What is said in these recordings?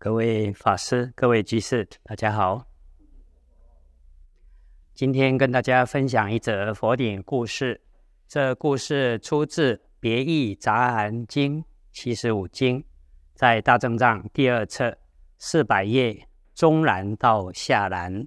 各位法师、各位居士，大家好。今天跟大家分享一则佛典故事。这故事出自《别义杂含经》75经，在大正藏第2册400页中栏到下栏。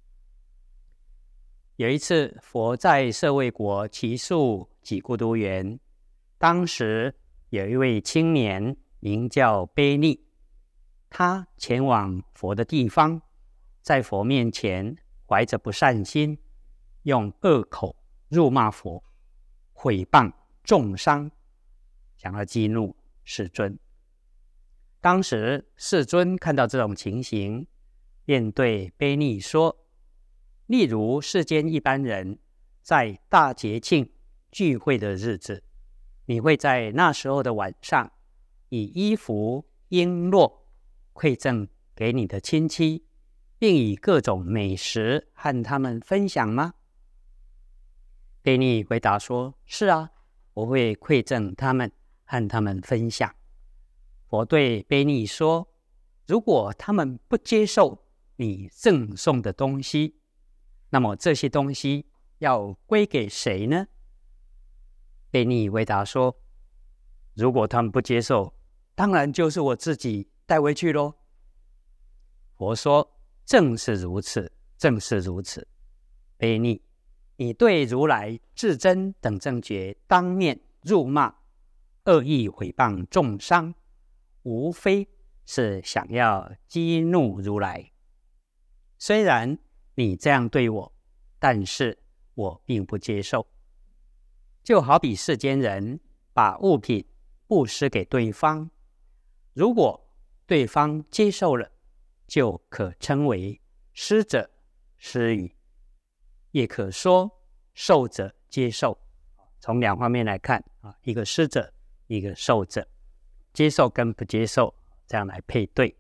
有一次，佛在舍卫国祇树给孤独园，当时有一位青年名叫悲利，他前往佛的地方，在佛面前怀着不善心，用恶口辱骂佛，毁谤重伤，想要激怒世尊。当时世尊看到这种情形，便对悲利说：例如世间一般人在大节庆聚会的日子，你会在那时候的晚上，以衣服璎珞馈赠给你的亲戚，并以各种美食和他们分享吗？悲利回答说：是啊，我会馈赠他们，和他们分享。佛对悲利说：如果他们不接受你赠送的东西，那么这些东西要归给谁呢？悲利回答说：如果他们不接受，当然就是我自己带回去咯。佛说：正是如此，正是如此。悲利，你对如来至真等正觉当面辱骂，恶意毁谤重伤，无非是想要激怒如来。虽然你这样对我，但是我并不接受。就好比世间人把物品布施给对方，如果对方接受了，就可称为施者施予，也可说受者接受。从两方面来看，一个施者，一个受者，接受跟不接受这样来配对。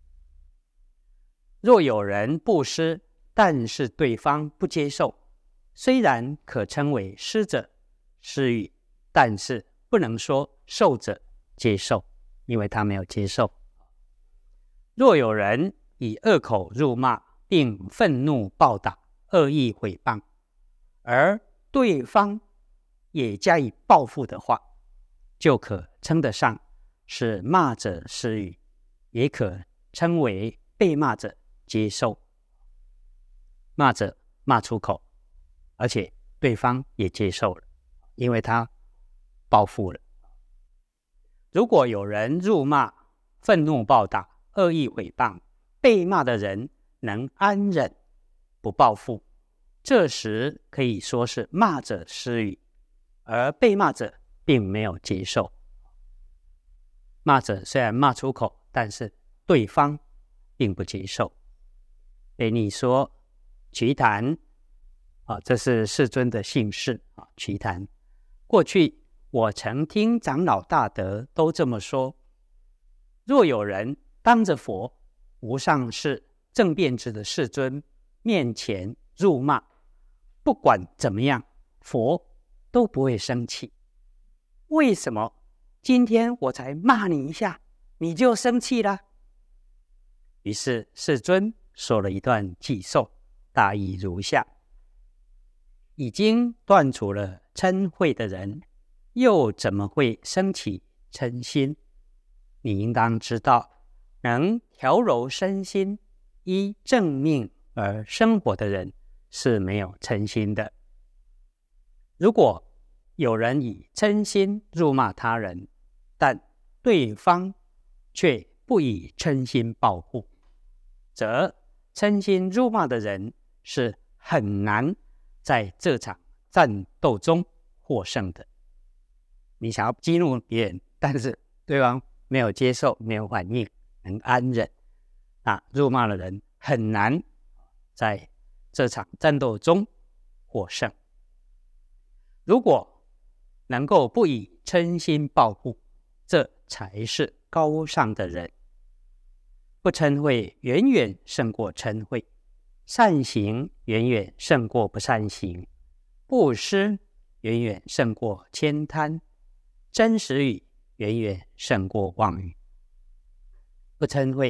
若有人布施，但是对方不接受，虽然可称为施者施予，但是不能说受者接受，因为他没有接受。若有人以恶口辱骂，并愤怒报答，恶意毁谤，而对方也加以报复的话，就可称得上是骂者施予，也可称为被骂者接受。骂者骂出口，而且对方也接受了，因为他报复了。如果有人辱骂、愤怒报答、恶意毁谤，被骂的人能安忍不报复，这时可以说是骂者施予，而被骂者并没有接受。骂者虽然骂出口，但是对方并不接受。悲利说：瞿昙，这是世尊的姓氏，瞿昙。过去我曾听长老大德都这么说：若有人当着佛、无上士、正遍知的世尊面前辱骂，不管怎么样，佛都不会生气。为什么今天我才骂你一下，你就生气了？于是世尊说了一段偈颂，大意如下：已经断除了嗔恚的人，又怎么会生起嗔心？你应当知道，能调柔身心，依正命而生活的人是没有嗔心的。如果有人以嗔心辱骂他人，但对方却不以嗔心报复，则嗔心辱骂的人是很难在这场战斗中获胜的。你想要激怒别人，但是对方没有接受，没有反应，能安忍，辱骂的人很难在这场战斗中获胜。如果能够不以嗔心报复，这才是高尚的人。不嗔恚远远胜过嗔恚，善行远远胜过不善行，布施远远胜过悭贪，真实语远远胜过妄语。不嗔恚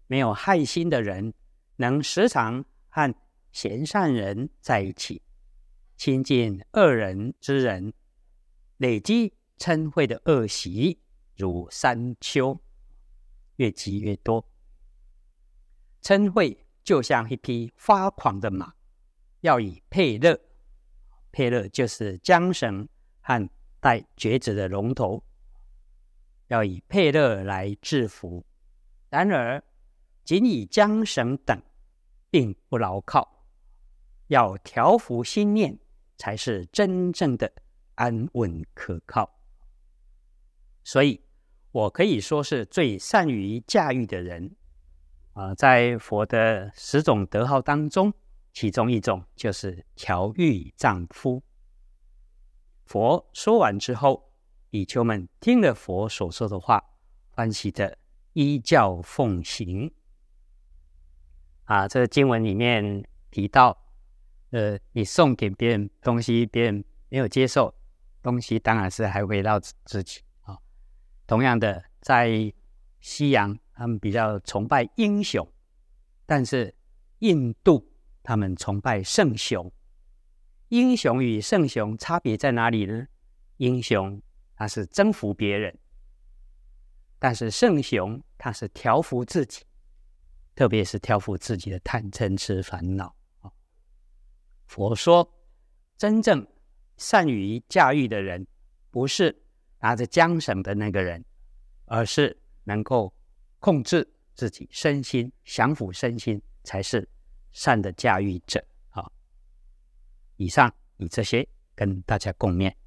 没有害心的人，能时常和贤善人在一起，亲近恶人之人，累积嗔恚的恶习，如山丘，越积越多。嗔恚就像一匹发狂的马，要以配勒，配勒就是缰绳和带橛子的龙头，要以配勒来制服。然而仅以缰绳等并不牢靠，要调伏心念，才是真正的安稳可靠。所以我可以说是最善于驾驭的人。在佛的10种德号当中，其中一种就是调御丈夫。佛说完之后，比丘们听了佛所说的话，欢喜的依教奉行。这个经文里面提到，你送给别人东西，别人没有接受，东西当然是还围绕自己。同样的，在西洋他们比较崇拜英雄，但是印度他们崇拜圣雄。英雄与圣雄差别在哪里呢？英雄他是征服别人，但是圣雄他是调伏自己，特别是调伏自己的贪嗔痴烦恼。佛说，真正善于驾驭的人，不是拿着缰绳的那个人，而是能够控制自己身心，降伏身心，才是善的驾驭者。以上以这些跟大家共勉。